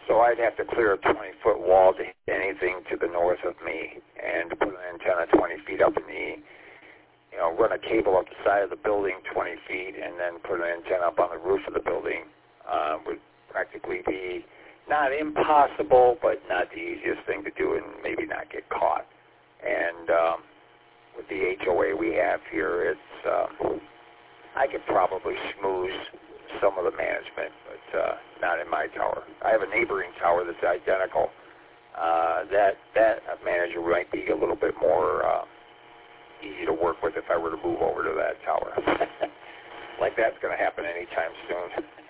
So I'd have to clear a 20-foot wall to hit anything to the north of me and put an antenna 20 feet up in the, run a cable up the side of the building 20 feet and then put an antenna up on the roof of the building would practically be not impossible, but not the easiest thing to do and maybe not get caught. And with the HOA we have here, it's I could probably schmooze some of the management, but not in my tower. I have a neighboring tower that's identical. That manager might be a little bit more easy to work with if I were to move over to that tower. Like that's going to happen anytime soon.